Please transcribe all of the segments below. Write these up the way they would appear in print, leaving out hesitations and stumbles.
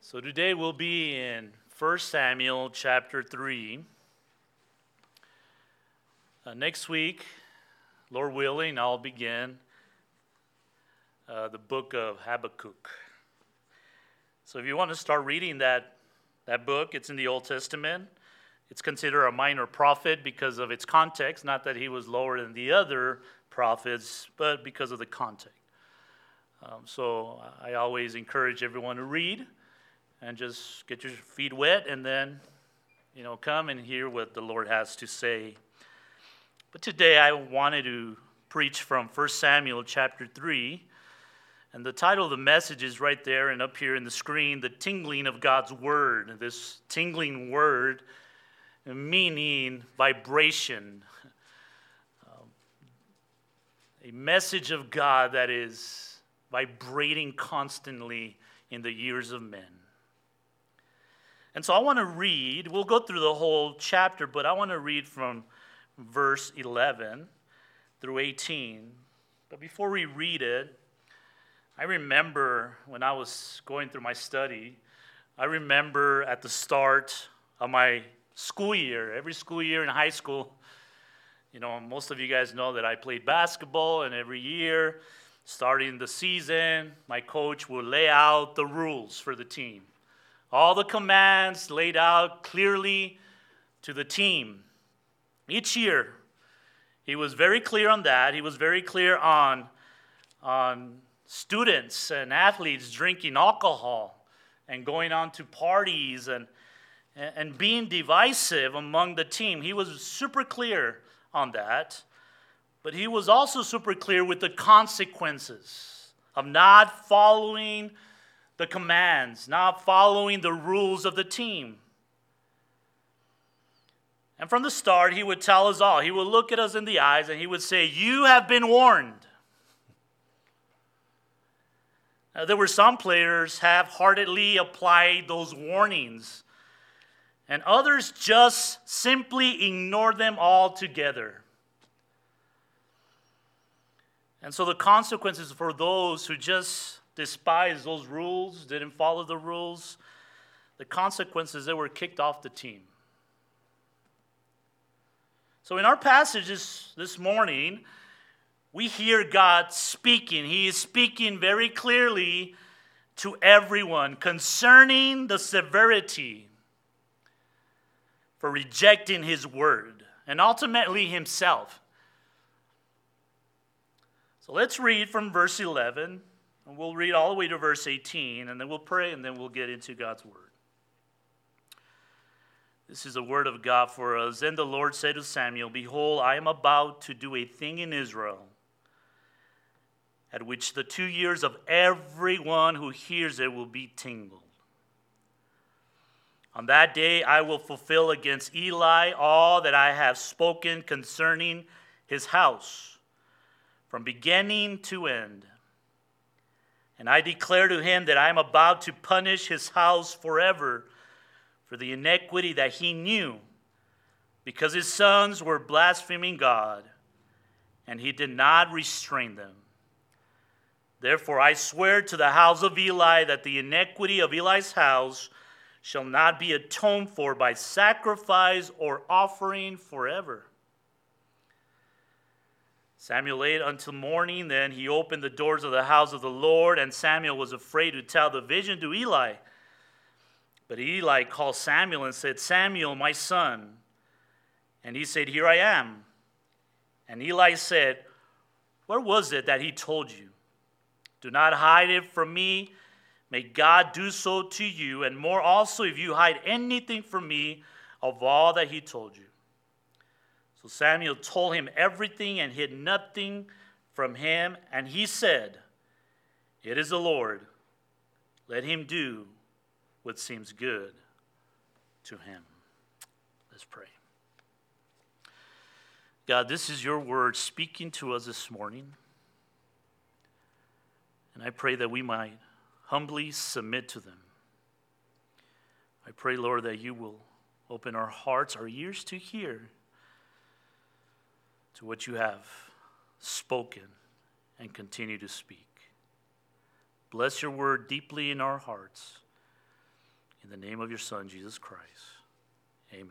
So today we'll be in 1 Samuel chapter 3. Next week, Lord willing, I'll begin the book of Habakkuk. So if you want to start reading that book, it's in the Old Testament. It's considered a minor prophet because of its context, not that he was lower than the other prophets, but because of the context. So I always encourage everyone to read and just get your feet wet and then, come and hear what the Lord has to say. But today I wanted to preach from 1 Samuel chapter 3. And the title of the message is right there and up here in the screen, The Tingling of God's Word. This tingling word meaning vibration. A message of God that is vibrating constantly in the ears of men. And so I want to read, we'll go through the whole chapter, but I want to read from verse 11 through 18. But before we read it, I remember when I was going through my study, I remember at the start of my school year, every school year in high school, most of you guys know that I played basketball, and every year, starting the season, my coach will lay out the rules for the team. All the commands laid out clearly to the team. Each year, he was very clear on that. He was very clear on students and athletes drinking alcohol and going on to parties and being divisive among the team. He was super clear on that. But he was also super clear with the consequences of not following the commands, not following the rules of the team. And from the start, he would tell us all. He would look at us in the eyes and he would say, "You have been warned." Now, there were some players half-heartedly applied those warnings, and others just simply ignored them altogether. And so the consequences for those who just despised those rules, didn't follow the rules, the consequences, they were kicked off the team. So in our passage this morning, we hear God speaking. He is speaking very clearly to everyone concerning the severity for rejecting his word and ultimately himself. So let's read from verse 11, and we'll read all the way to verse 18, and then we'll pray, and then we'll get into God's word. This is the word of God for us. Then the Lord said to Samuel, "Behold, I am about to do a thing in Israel, at which the 2 ears of everyone who hears it will be tingled. On that day I will fulfill against Eli all that I have spoken concerning his house, from beginning to end. And I declare to him that I am about to punish his house forever for the iniquity that he knew, because his sons were blaspheming God, and he did not restrain them. Therefore I swear to the house of Eli that the iniquity of Eli's house shall not be atoned for by sacrifice or offering forever." Samuel waited until morning, then he opened the doors of the house of the Lord, and Samuel was afraid to tell the vision to Eli. But Eli called Samuel and said, "Samuel, my son." And he said, "Here I am." And Eli said, "What was it that he told you? Do not hide it from me. May God do so to you, and more also if you hide anything from me of all that he told you." So Samuel told him everything and hid nothing from him. And he said, "It is the Lord. Let him do what seems good to him." Let's pray. God, this is your word speaking to us this morning. And I pray that we might humbly submit to them. I pray, Lord, that you will open our hearts, our ears to hear to what you have spoken and continue to speak. Bless your word deeply in our hearts. In the name of your Son, Jesus Christ. Amen.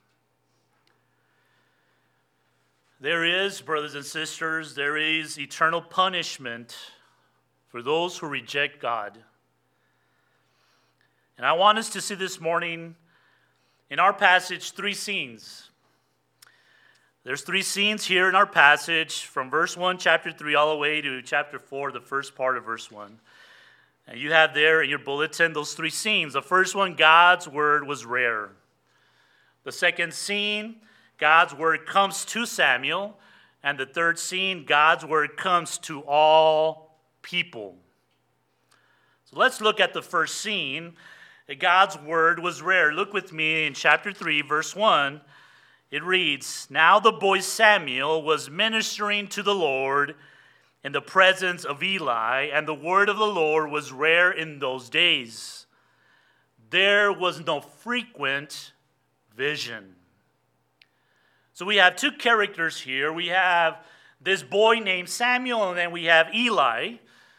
There is, brothers and sisters, there is eternal punishment for those who reject God. And I want us to see this morning in our passage 3 scenes. There's 3 scenes here in our passage from verse 1, chapter 3, all the way to chapter 4, the first part of verse 1. And you have there in your bulletin those 3 scenes. The first one, God's word was rare. The second scene, God's word comes to Samuel. And the third scene, God's word comes to all people. So let's look at the first scene. God's word was rare. Look with me in chapter 3, verse 1. It reads, "Now the boy Samuel was ministering to the Lord in the presence of Eli, and the word of the Lord was rare in those days. There was no frequent vision." So we have 2 characters here. We have this boy named Samuel, and then we have Eli.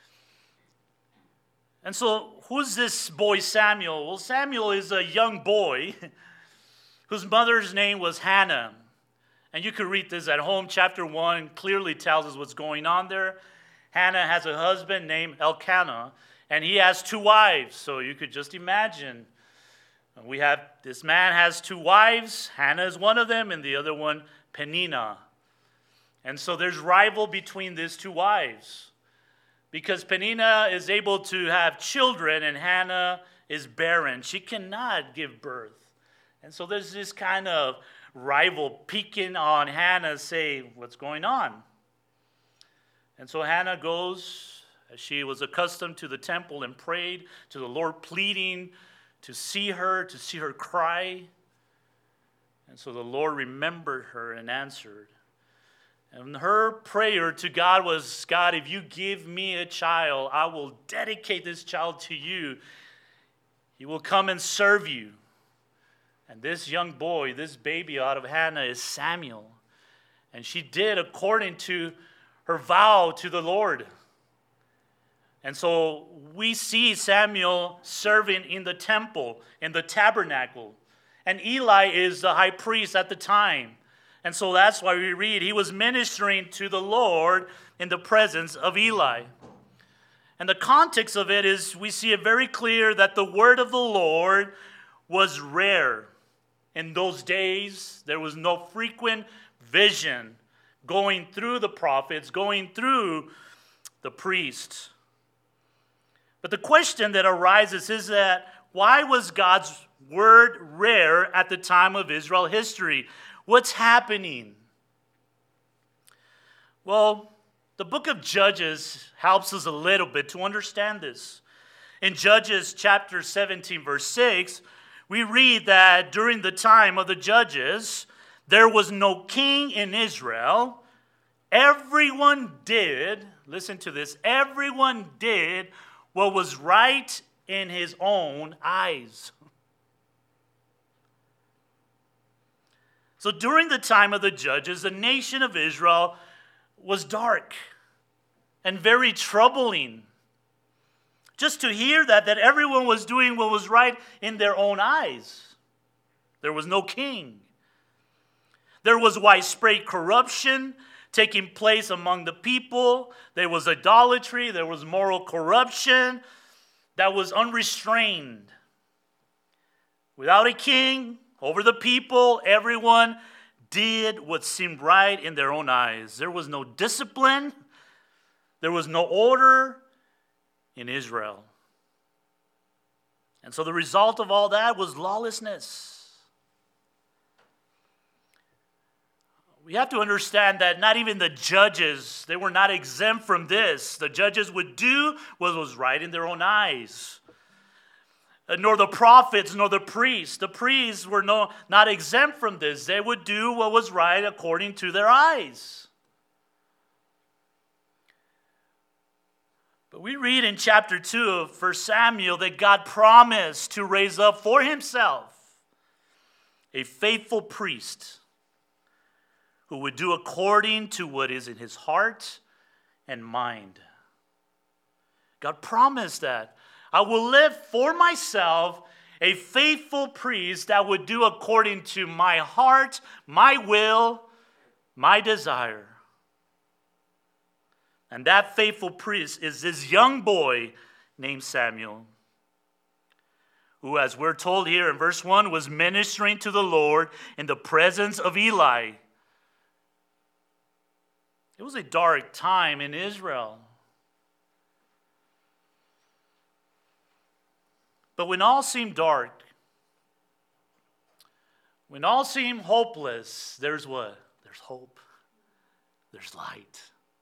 And so who's this boy Samuel? Well, Samuel is a young boy whose mother's name was Hannah. And you can read this at home. Chapter 1 clearly tells us what's going on there. Hannah has a husband named Elkanah, and he has 2 wives. So you could just imagine. This man has 2 wives. Hannah is one of them, and the other one, Peninnah. And so there's rival between these 2 wives, because Peninnah is able to have children, and Hannah is barren. She cannot give birth. And so there's this kind of rival peeking on Hannah, say, what's going on? And so Hannah goes, as she was accustomed, to the temple and prayed to the Lord, pleading to see her cry. And so the Lord remembered her and answered. And her prayer to God was, "God, if you give me a child, I will dedicate this child to you. He will come and serve you." And this young boy, this baby out of Hannah, is Samuel. And she did according to her vow to the Lord. And so we see Samuel serving in the temple, in the tabernacle. And Eli is the high priest at the time. And so that's why we read, he was ministering to the Lord in the presence of Eli. And the context of it is, we see it very clear that the word of the Lord was rare. In those days, there was no frequent vision going through the prophets, going through the priests. But the question that arises is that, why was God's word rare at the time of Israel history? What's happening? Well, the book of Judges helps us a little bit to understand this. In Judges chapter 17, verse 6, we read that during the time of the judges, there was no king in Israel. Everyone did, listen to this, everyone did what was right in his own eyes. So during the time of the judges, the nation of Israel was dark and very troubling. Just to hear that everyone was doing what was right in their own eyes. There was no king. There was widespread corruption taking place among the people. There was idolatry. There was moral corruption that was unrestrained. Without a king over the people, everyone did what seemed right in their own eyes. There was no discipline. There was no order in Israel. And so the result of all that was lawlessness. We have to understand that not even the judges, they were not exempt from this. The judges would do what was right in their own eyes. Nor the prophets, nor the priests. The priests were not exempt from this. They would do what was right according to their eyes. But we read in chapter 2 of 1 Samuel that God promised to raise up for himself a faithful priest who would do according to what is in his heart and mind. God promised that. I will live for myself a faithful priest that would do according to my heart, my will, my desire. And that faithful priest is this young boy named Samuel, who, as we're told here in verse 1, was ministering to the Lord in the presence of Eli. It was a dark time in Israel. But when all seemed dark, when all seemed hopeless, there's what? There's hope. There's light.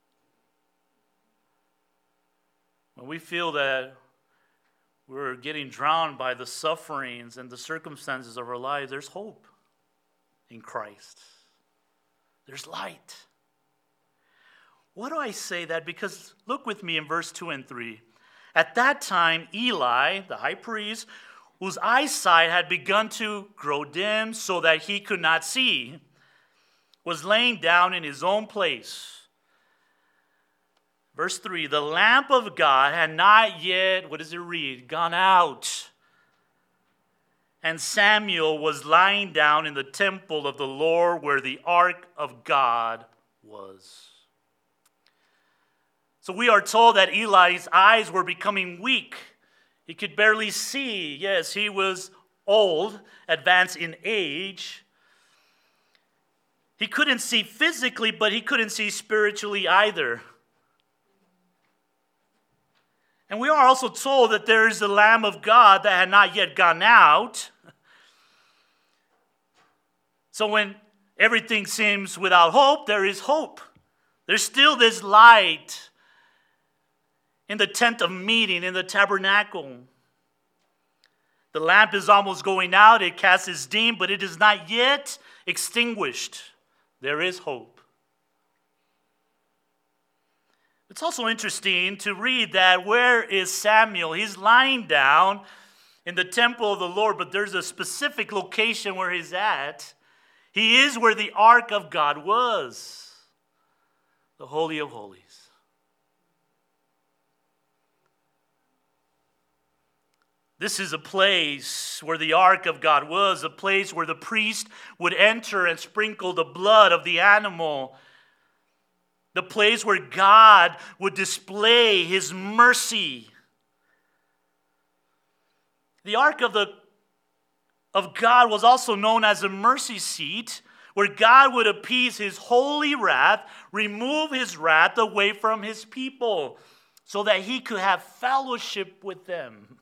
When we feel that we're getting drowned by the sufferings and the circumstances of our lives, there's hope in Christ. There's light. Why do I say that? Because look with me in verse 2 and 3. At that time, Eli, the high priest, whose eyesight had begun to grow dim so that he could not see, was laying down in his own place. Verse 3, the lamp of God had not yet, what does it read? Gone out. And Samuel was lying down in the temple of the Lord where the ark of God was. So we are told that Eli's eyes were becoming weak. He could barely see. Yes, he was old, advanced in age. He couldn't see physically, but he couldn't see spiritually either. And we are also told that there is the Lamb of God that had not yet gone out. So when everything seems without hope, there is hope. There's still this light in the tent of meeting, in the tabernacle. The lamp is almost going out. It casts its dim, but it is not yet extinguished. There is hope. It's also interesting to read that where is Samuel? He's lying down in the temple of the Lord, but there's a specific location where he's at. He is where the ark of God was, the Holy of Holies. This is a place where the ark of God was, a place where the priest would enter and sprinkle the blood of the animal. The place where God would display his mercy. The ark of God was also known as a mercy seat, where God would appease his holy wrath, remove his wrath away from his people, so that he could have fellowship with them.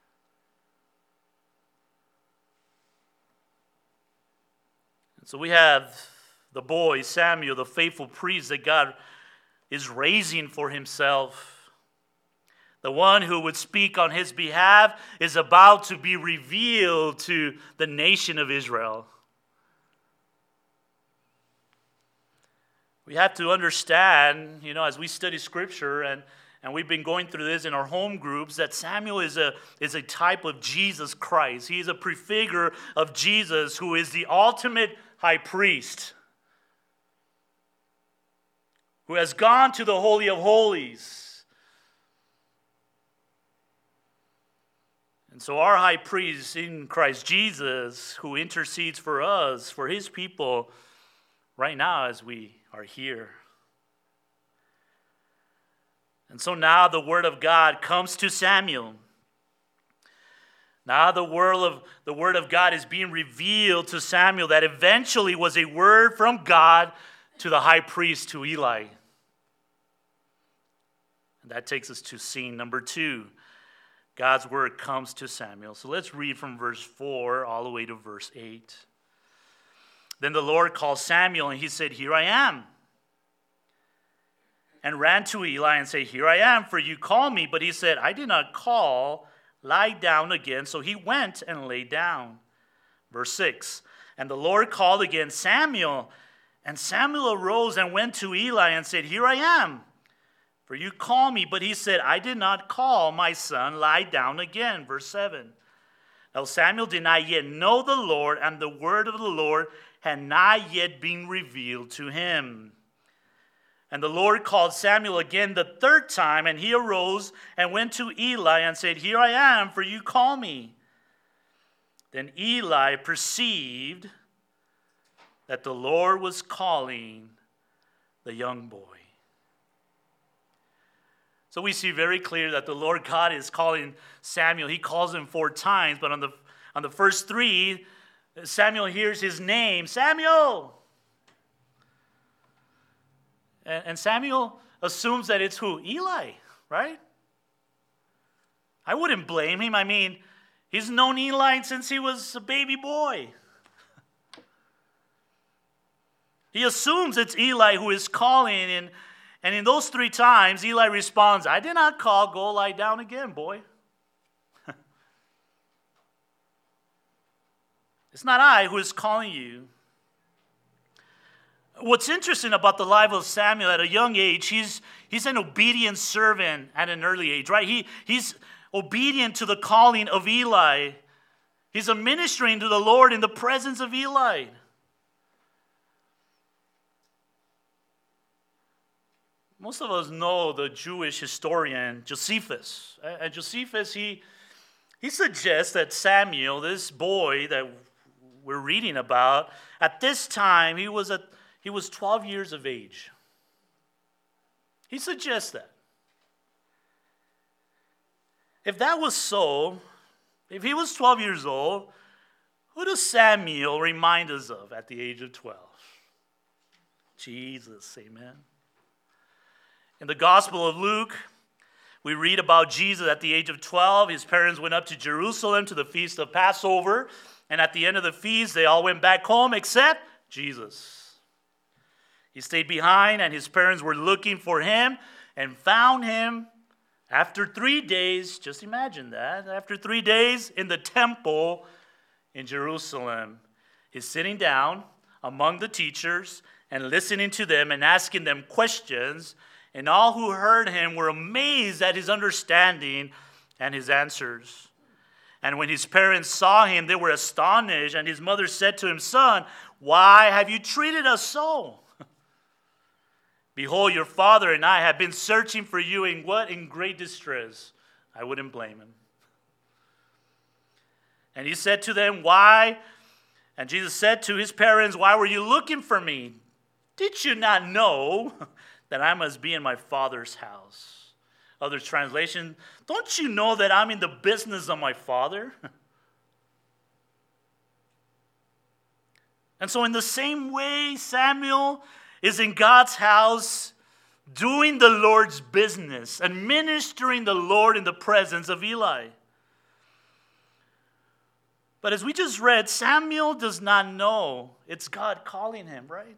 And so we have the boy, Samuel, the faithful priest that God is raising for himself. The one who would speak on his behalf is about to be revealed to the nation of Israel. We have to understand, as we study Scripture, and we've been going through this in our home groups, that Samuel is a type of Jesus Christ. He is a prefigure of Jesus, who is the ultimate high priest, who has gone to the Holy of Holies. And so our high priest in Christ Jesus, who intercedes for us, for his people, right now as we are here. And so now the word of God comes to Samuel. Now the word of God is being revealed to Samuel, that eventually was a word from God to the high priest, to Eli. And that takes us to scene number 2. God's word comes to Samuel. So let's read from verse 4 all the way to verse 8. Then the Lord called Samuel, and he said, "Here I am." And ran to Eli and said, "Here I am, for you call me." But he said, "I did not call. Lie down again." So he went and lay down. Verse 6. And the Lord called again, "Samuel." And Samuel arose and went to Eli and said, "Here I am, for you call me." But he said, "I did not call, my son. Lie down again." Verse 7. Now Samuel did not yet know the Lord, and the word of the Lord had not yet been revealed to him. And the Lord called Samuel again the third time, and he arose and went to Eli and said, "Here I am, for you call me." Then Eli perceived that the Lord was calling the young boy. So we see very clear that the Lord God is calling Samuel. He calls him 4 times, but on the first 3, Samuel hears his name, Samuel. And Samuel assumes that it's who? Eli, right? I wouldn't blame him. I mean, he's known Eli since he was a baby boy. He assumes it's Eli who is calling, and in those 3 times, Eli responds, I did not call, go lie down again, boy. It's not I who is calling you. What's interesting about the life of Samuel at a young age, he's an obedient servant at an early age, right? He's obedient to the calling of Eli. He's ministering to the Lord in the presence of Eli. Most of us know the Jewish historian Josephus. And Josephus, he suggests that Samuel, this boy that we're reading about, at this time he was 12 years of age. He suggests that. If that was so, if he was 12 years old, who does Samuel remind us of at the age of 12? Jesus, amen. In the Gospel of Luke, we read about Jesus at the age of 12. His parents went up to Jerusalem to the feast of Passover. And at the end of the feast, they all went back home except Jesus. He stayed behind, and his parents were looking for him and found him after 3 days. Just imagine that. After 3 days in the temple in Jerusalem. He's sitting down among the teachers and listening to them and asking them questions. And all who heard him were amazed at his understanding and his answers. And when his parents saw him, they were astonished. And his mother said to him, Son, why have you treated us so? Behold, your father and I have been searching for you in what? In great distress. I wouldn't blame him. And he said to them, why? And Jesus said to his parents, why were you looking for me? Did you not know that I must be in my Father's house? Other translation, don't you know that I'm in the business of my Father? And so in the same way, Samuel is in God's house doing the Lord's business and ministering the Lord in the presence of Eli. But as we just read, Samuel does not know it's God calling him, right?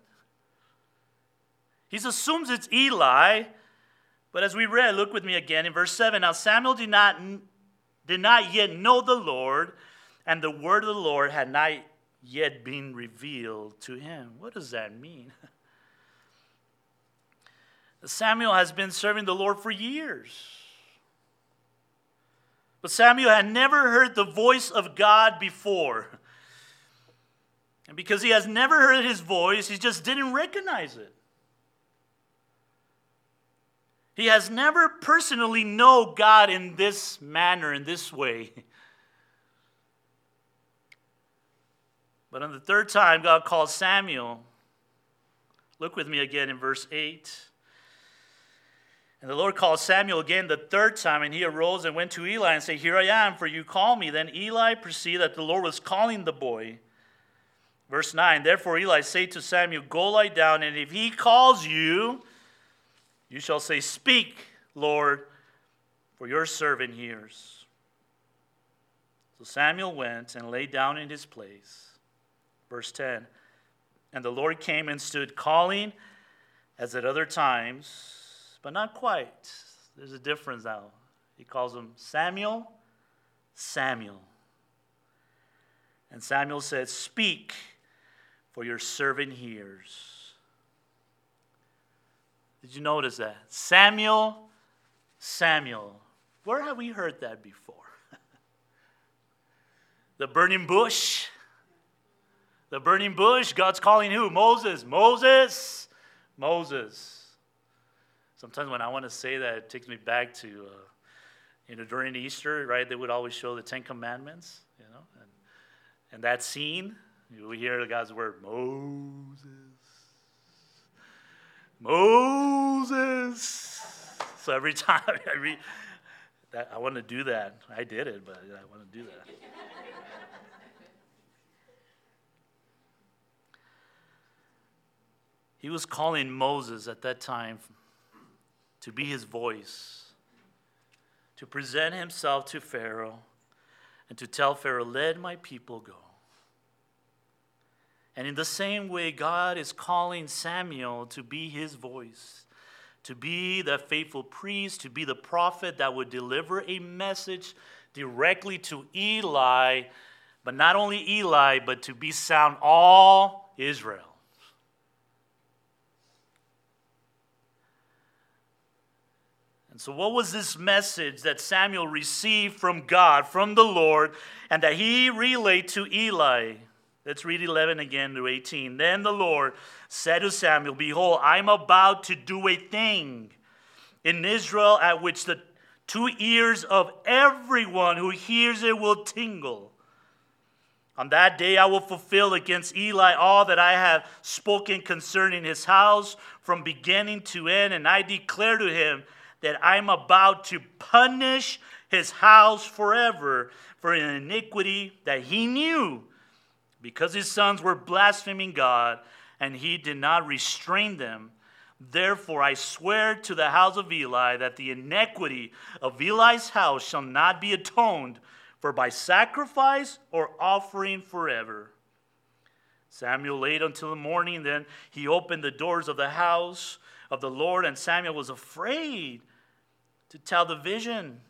He assumes it's Eli, but as we read, look with me again in verse 7. Now Samuel did not yet know the Lord, and the word of the Lord had not yet been revealed to him. What does that mean? Samuel has been serving the Lord for years. But Samuel had never heard the voice of God before. And because he has never heard his voice, he just didn't recognize it. He has never personally known God in this manner, in this way. But on the 3rd time, God calls Samuel. Look with me again in verse 8. And the Lord called Samuel again the 3rd time, and he arose and went to Eli and said, Here I am, for you call me. Then Eli perceived that the Lord was calling the boy. Verse 9, Therefore Eli said to Samuel, Go lie down, and if he calls you, you shall say, Speak, Lord, for your servant hears. So Samuel went and lay down in his place. Verse 10, And the Lord came and stood calling as at other times, but not quite. There's a difference now. He calls him Samuel, Samuel. And Samuel said, Speak, for your servant hears. Did you notice that? Samuel, Samuel. Where have we heard that before? The burning bush. The burning bush. God's calling who? Moses. Moses. Moses. Sometimes when I want to say that, it takes me back to, during Easter, right? They would always show the 10 Commandments, and And that scene, you hear God's word, Moses. Moses. So every time I read that, I want to do that. I did it, but I want to do that. He was calling Moses at that time to be his voice, to present himself to Pharaoh, and to tell Pharaoh, let my people go. And in the same way, God is calling Samuel to be his voice, to be the faithful priest, to be the prophet that would deliver a message directly to Eli, but not only Eli, but to be sound all Israel. And so what was this message that Samuel received from God, from the Lord, and that he relayed to Eli? Let's read 11 again to 18. Then the Lord said to Samuel, behold, I am about to do a thing in Israel at which the 2 ears of everyone who hears it will tingle. On that day I will fulfill against Eli all that I have spoken concerning his house from beginning to end, and I declare to him that I am about to punish his house forever for an iniquity that he knew, because his sons were blaspheming God, and he did not restrain them. Therefore I swear to the house of Eli that the iniquity of Eli's house shall not be atoned for by sacrifice or offering forever. Samuel waited until the morning, then he opened the doors of the house of the Lord, and Samuel was afraid to tell the vision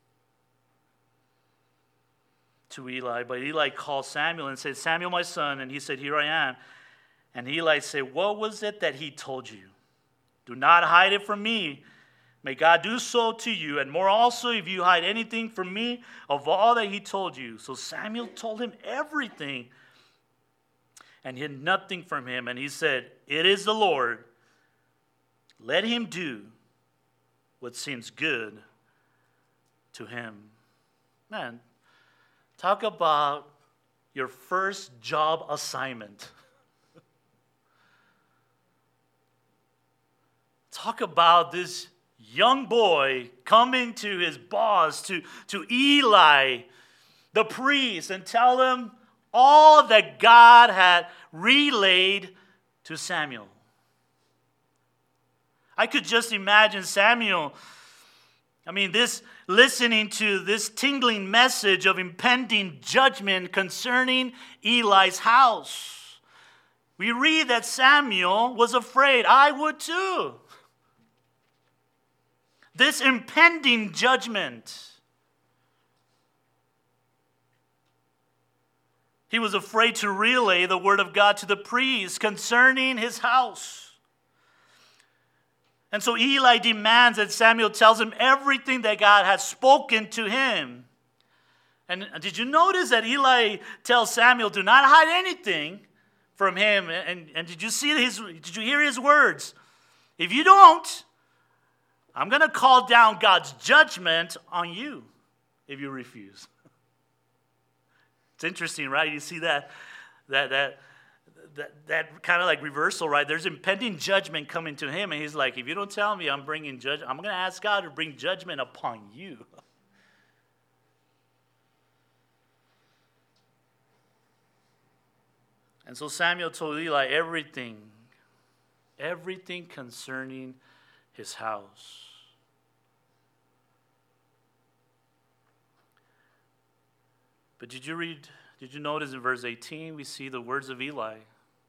to Eli. But Eli called Samuel and said, Samuel, my son. And he said, here I am. And Eli said, what was it that he told you? Do not hide it from me. May God do so to you, and more also if you hide anything from me of all that he told you. So Samuel told him everything and hid nothing from him. And he said, it is the Lord. Let him do what seems good to him. Man, talk about your first job assignment. Talk about this young boy coming to his boss, to Eli, the priest, and tell him all that God had relayed to Samuel. I could just imagine Samuel, listening to this tingling message of impending judgment concerning Eli's house. We read that Samuel was afraid. I would too. This impending judgment. He was afraid to relay the word of God to the priest concerning his house. And so Eli demands that Samuel tells him everything that God has spoken to him. And did you notice that Eli tells Samuel, do not hide anything from him? And did you hear his words? If you don't, I'm going to call down God's judgment on you if you refuse. It's interesting, right? You see that kind of like reversal, right? There's impending judgment coming to him, and he's like, if you don't tell me I'm bringing judgment, I'm going to ask God to bring judgment upon you. And so Samuel told Eli everything concerning his house. But did you notice in verse 18, we see the words of Eli.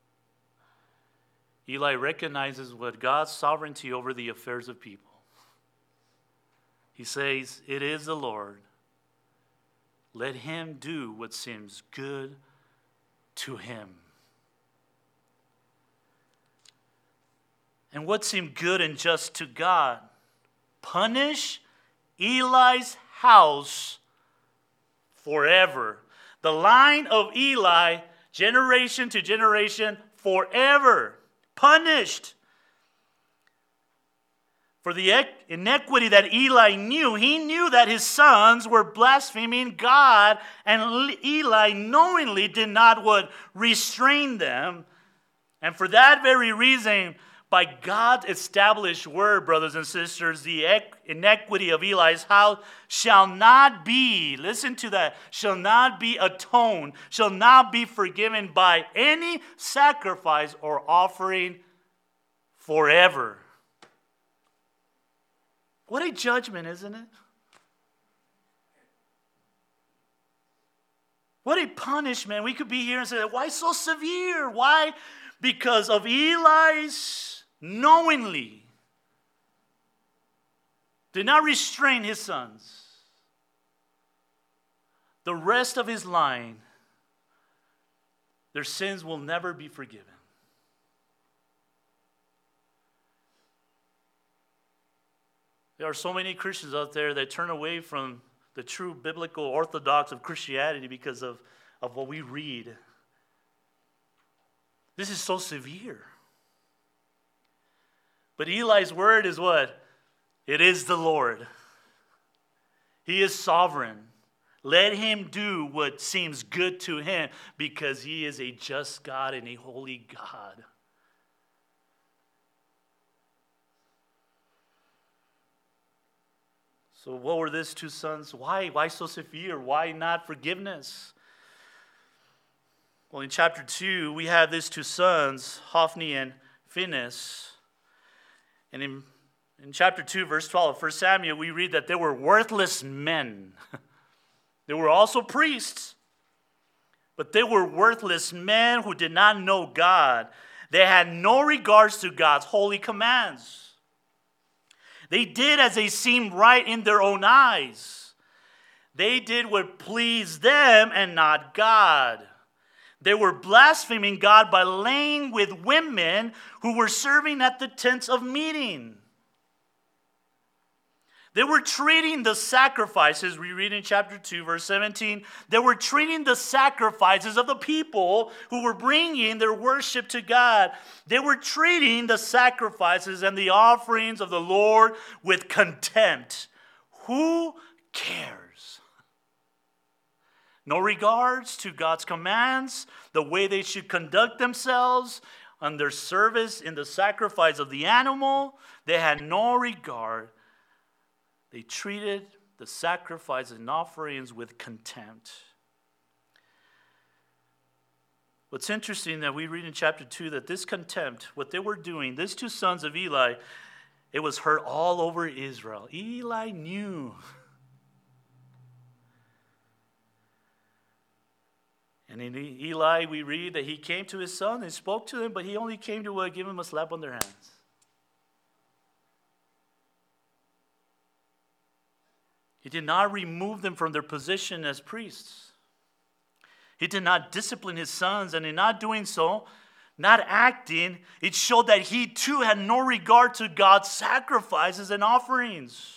Eli recognizes what God's sovereignty over the affairs of people. He says, it is the Lord. Let him do what seems good to him. And what seemed good and just to God? Punish Eli's house forever. The line of Eli, generation to generation, forever. Punished For the iniquity that Eli knew, he knew that his sons were blaspheming God, and Eli knowingly did not restrain them. And for that very reason, by God's established word, brothers and sisters, the iniquity of Eli's house shall not be, listen to that, shall not be atoned, shall not be forgiven by any sacrifice or offering forever. What a judgment, isn't it? What a punishment. We could be here and say, why so severe? Why? Because of Eli's knowingly did not restrain his sons. The rest of his line, their sins will never be forgiven. There are so many Christians out there that turn away from the true biblical orthodox of Christianity because of what we read. This is so severe. But Eli's word is what? It is the Lord. He is sovereign. Let him do what seems good to him because he is a just God and a holy God. So what were these two sons? Why so severe? Why not forgiveness? Well, in chapter 2, we have these two sons, Hophni and Phinehas. And in chapter 2, verse 12 of 1 Samuel, we read that they were worthless men. They were also priests, but they were worthless men who did not know God. They had no regards to God's holy commands. They did as they seemed right in their own eyes. They did what pleased them and not God. They were blaspheming God by laying with women who were serving at the tents of meeting. They were treating the sacrifices, we read in chapter 2, verse 17, they were treating the sacrifices of the people who were bringing their worship to God. They were treating the sacrifices and the offerings of the Lord with contempt. Who cares? No regards to God's commands, the way they should conduct themselves on their service in the sacrifice of the animal. They had no regard. They treated the sacrifices and offerings with contempt. What's interesting that we read in chapter 2 that this contempt, what they were doing, these two sons of Eli, it was heard all over Israel. Eli knew. And in Eli, we read that he came to his son and spoke to him, but he only came to give him a slap on their hands. He did not remove them from their position as priests. He did not discipline his sons, and in not doing so, not acting, it showed that he too had no regard to God's sacrifices and offerings.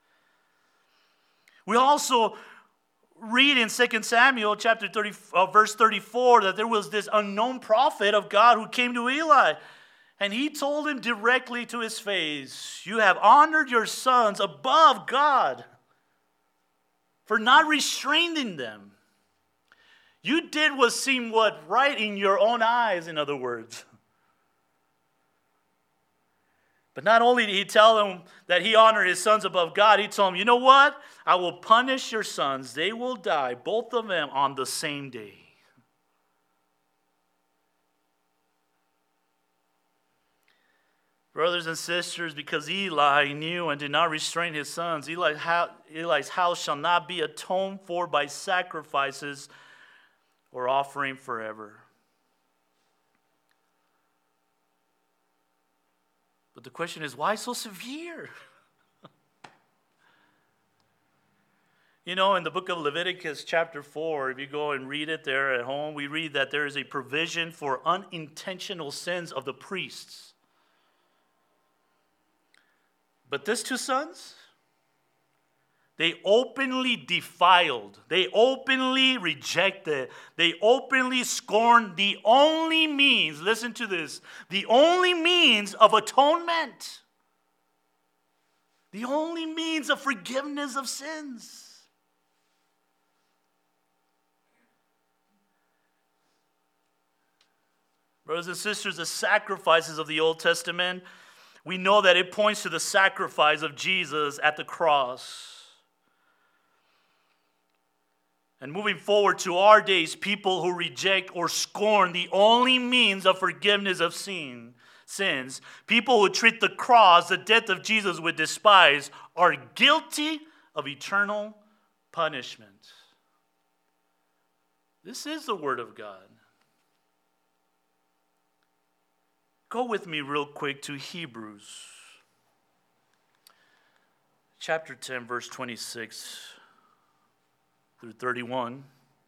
We also read in 2 Samuel chapter 30, verse 34 that there was this unknown prophet of God who came to Eli. And he told him directly to his face, "You have honored your sons above God for not restraining them. You did what seemed right in your own eyes," in other words. But not only did he tell them that he honored his sons above God, he told them, "You know what? I will punish your sons. They will die, both of them, on the same day." Brothers and sisters, because Eli knew and did not restrain his sons, Eli's house shall not be atoned for by sacrifices or offering forever. But the question is, why so severe? You know, in the book of Leviticus chapter 4, if you go and read it there at home, we read that there is a provision for unintentional sins of the priests. But these two sons, they openly defiled, they openly rejected, they openly scorned the only means, listen to this, the only means of atonement. The only means of forgiveness of sins. Brothers and sisters, the sacrifices of the Old Testament, we know that it points to the sacrifice of Jesus at the cross. And moving forward to our days, people who reject or scorn the only means of forgiveness of sins, people who treat the cross, the death of Jesus with despise, are guilty of eternal punishment. This is the Word of God. Go with me real quick to Hebrews chapter 10, verse 26 through 31.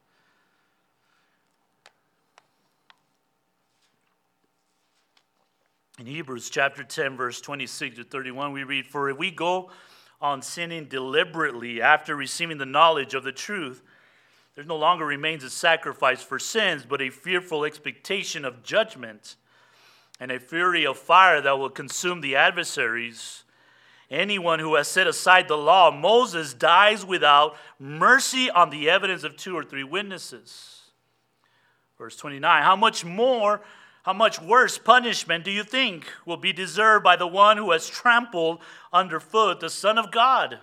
In Hebrews chapter 10, verse 26 to 31, we read, "For if we go on sinning deliberately after receiving the knowledge of the truth, there no longer remains a sacrifice for sins, but a fearful expectation of judgment and a fury of fire that will consume the adversaries. Anyone who has set aside the law of Moses dies without mercy on the evidence of 2 or 3 witnesses." Verse 29, how much worse punishment do you think will be deserved by the one who has trampled underfoot the Son of God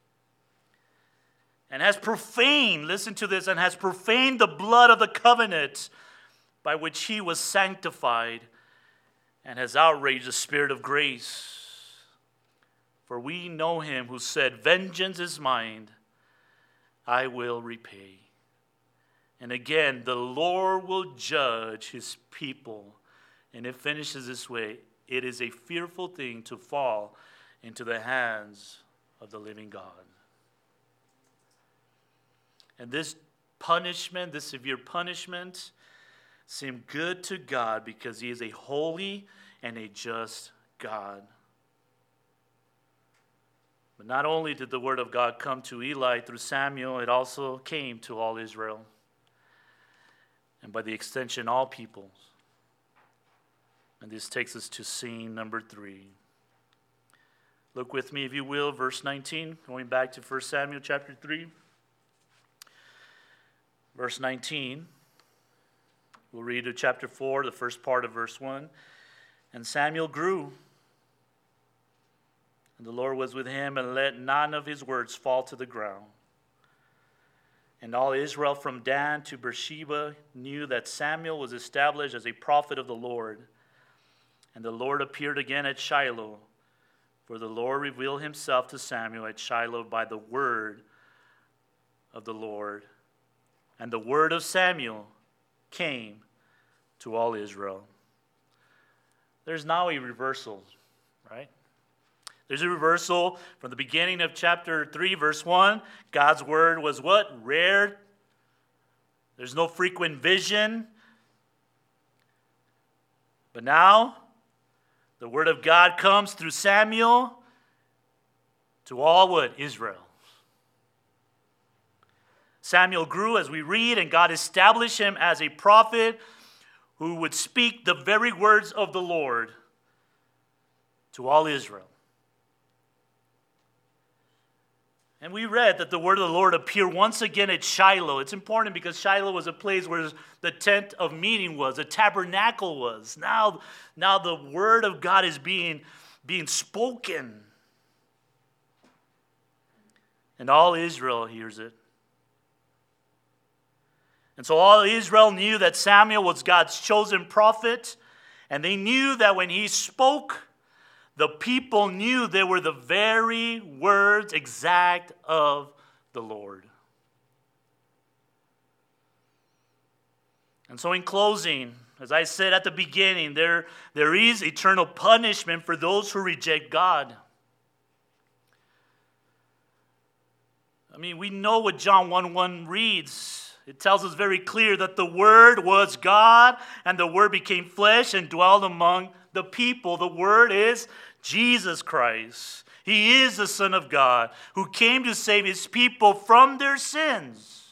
and has profaned, listen to this, and has profaned the blood of the covenant by which he was sanctified, and has outraged the Spirit of grace? For we know him who said, "Vengeance is mine, I will repay." And again, the Lord will judge his people. And it finishes this way: it is a fearful thing to fall into the hands of the living God. And this punishment, this severe punishment, seemed good to God because he is a holy and a just God. But not only did the word of God come to Eli through Samuel, it also came to all Israel, and by the extension, all peoples. And this takes us to scene number 3. Look with me, if you will, verse 19, going back to 1 Samuel chapter 3. Verse 19. We'll read to chapter 4, the first part of verse 1. "And Samuel grew, and the Lord was with him, and let none of his words fall to the ground. And all Israel from Dan to Beersheba knew that Samuel was established as a prophet of the Lord. And the Lord appeared again at Shiloh, for the Lord revealed himself to Samuel at Shiloh by the word of the Lord. And the word of Samuel came to all Israel." There's now a reversal, right? There's a reversal from the beginning of chapter 3, verse 1. God's word was what? Rare. There's no frequent vision. But now, the word of God comes through Samuel to all what? Israel. Samuel grew, as we read, and God established him as a prophet who would speak the very words of the Lord to all Israel. And we read that the word of the Lord appeared once again at Shiloh. It's important because Shiloh was a place where the tent of meeting was, the tabernacle was. Now the word of God is being spoken. And all Israel hears it. And so all Israel knew that Samuel was God's chosen prophet, and they knew that when he spoke, the people knew they were the very words exact of the Lord. And so in closing, as I said at the beginning, there is eternal punishment for those who reject God. I mean, we know what John 1:1 reads. It tells us very clear that the Word was God, and the Word became flesh and dwelled among the people. The Word is Jesus Christ. He is the Son of God who came to save his people from their sins.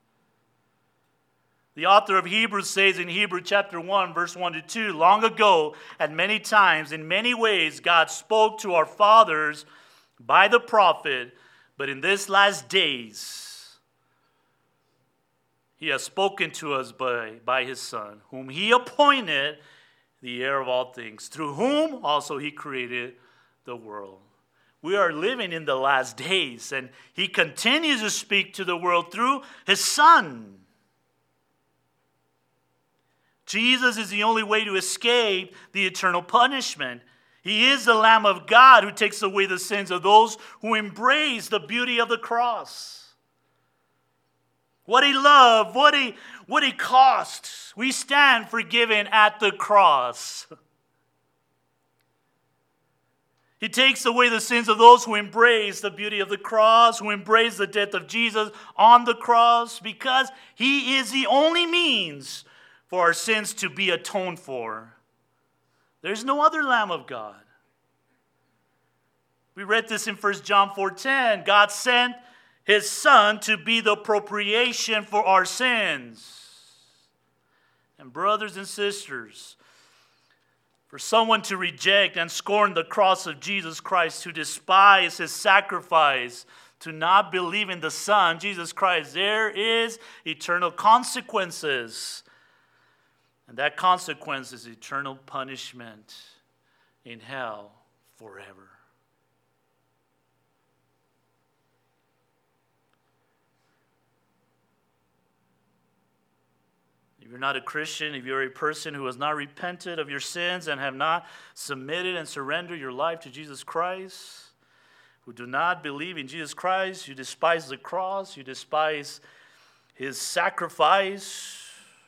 The author of Hebrews says in Hebrews chapter 1, verse 1 to 2, "Long ago, and many times, in many ways, God spoke to our fathers by the prophet, but in this last days, he has spoken to us by his Son, whom he appointed the heir of all things, through whom also he created the world. We are living in the last days, and he continues to speak to the world through his Son. Jesus is the only way to escape the eternal punishment. He is the Lamb of God who takes away the sins of those who embrace the beauty of the cross. What he loved, what he cost. We stand forgiven at the cross. He takes away the sins of those who embrace the beauty of the cross, who embrace the death of Jesus on the cross, because he is the only means for our sins to be atoned for. There's no other Lamb of God. We read this in 1 John 4:10. God sent his Son to be the propitiation for our sins. And brothers and sisters, for someone to reject and scorn the cross of Jesus Christ, to despise his sacrifice, to not believe in the Son, Jesus Christ, there is eternal consequences. And that consequence is eternal punishment in hell forever. If you're not a Christian, if you're a person who has not repented of your sins and have not submitted and surrendered your life to Jesus Christ, who do not believe in Jesus Christ, you despise the cross, you despise his sacrifice,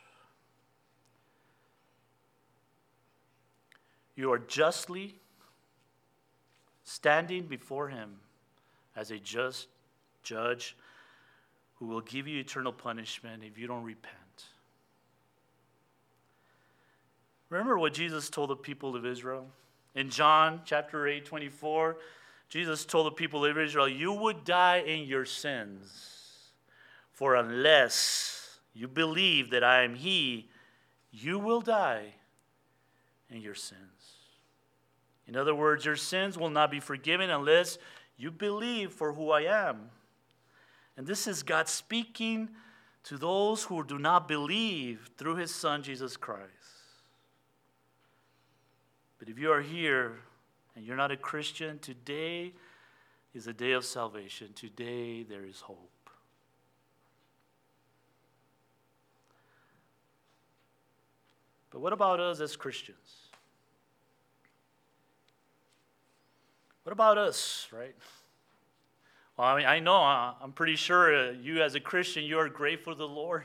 you are justly standing before him as a just judge who will give you eternal punishment if you don't repent. Remember what Jesus told the people of Israel? In John chapter 8:24, Jesus told the people of Israel, you would die in your sins, for unless you believe that I am he, you will die in your sins. In other words, your sins will not be forgiven unless you believe for who I am. And this is God speaking to those who do not believe through his Son, Jesus Christ. But if you are here and you're not a Christian, today is a day of salvation. Today there is hope. But what about us as Christians? What about us, right? Well, I know, I'm pretty sure you as a Christian, you are grateful to the Lord.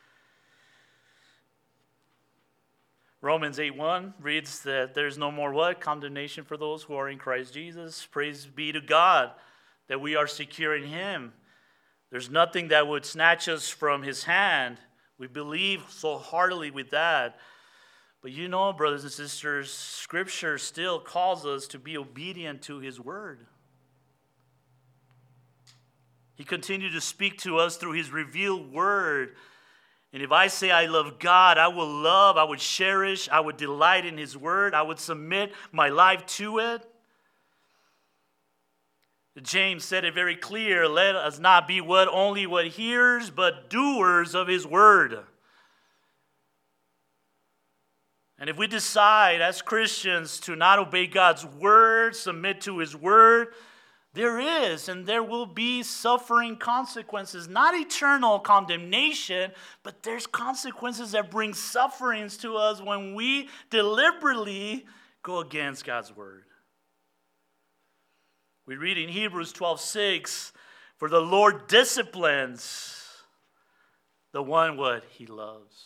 Romans 8:1 reads that there's no more what? Condemnation for those who are in Christ Jesus. Praise be to God that we are secure in him. There's nothing that would snatch us from his hand. We believe so heartily with that. But you know, brothers and sisters, Scripture still calls us to be obedient to his word. He continued to speak to us through his revealed word. And if I say I love God, I will love, I would cherish, I would delight in his word, I would submit my life to it. James said it very clear, let us not be only what hearers, but doers of his word. And if we decide as Christians to not obey God's word, submit to his word, there is and there will be suffering consequences, not eternal condemnation, but there's consequences that bring sufferings to us when we deliberately go against God's word. We read in Hebrews 12:6, for the Lord disciplines the one what he loves.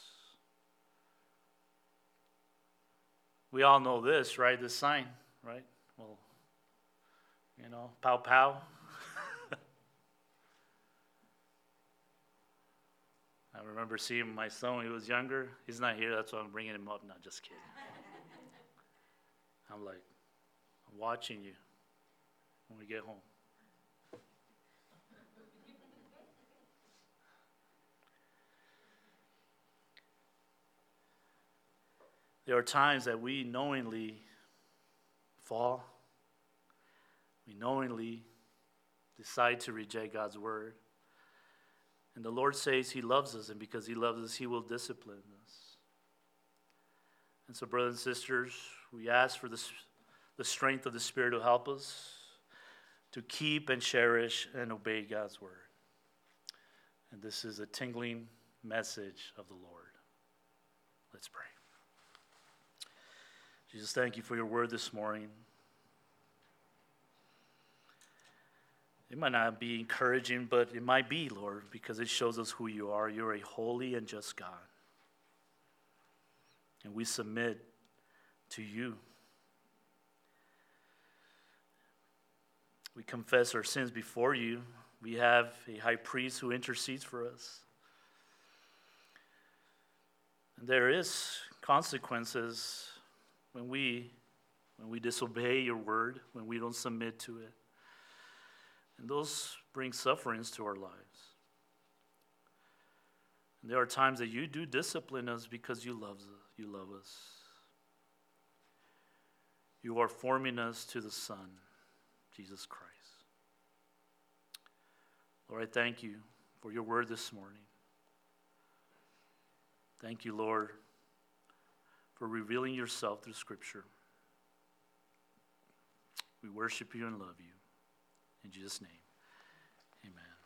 We all know this, right? This sign, right? Well, you know, pow pow. I remember seeing my son when he was younger. He's not here, that's why I'm bringing him up. No, just kidding. I'm like, I'm watching you when we get home. There are times that we knowingly fall. we knowingly decide to reject God's word. And the Lord says he loves us, and because he loves us, he will discipline us. And so, brothers and sisters, we ask for the strength of the Spirit to help us to keep and cherish and obey God's word. And this is a tingling message of the Lord. Let's pray. Jesus, thank you for your word this morning. It might not be encouraging, but it might be, Lord, because it shows us who you are. You're a holy and just God. And we submit to you. We confess our sins before you. We have a high priest who intercedes for us. And there is consequences when we disobey your word, when we don't submit to it. And those bring sufferings to our lives. And there are times that you do discipline us because you love us. You are forming us to the Son, Jesus Christ. Lord, I thank you for your word this morning. Thank you, Lord, for revealing yourself through Scripture. We worship you and love you. In Jesus' name.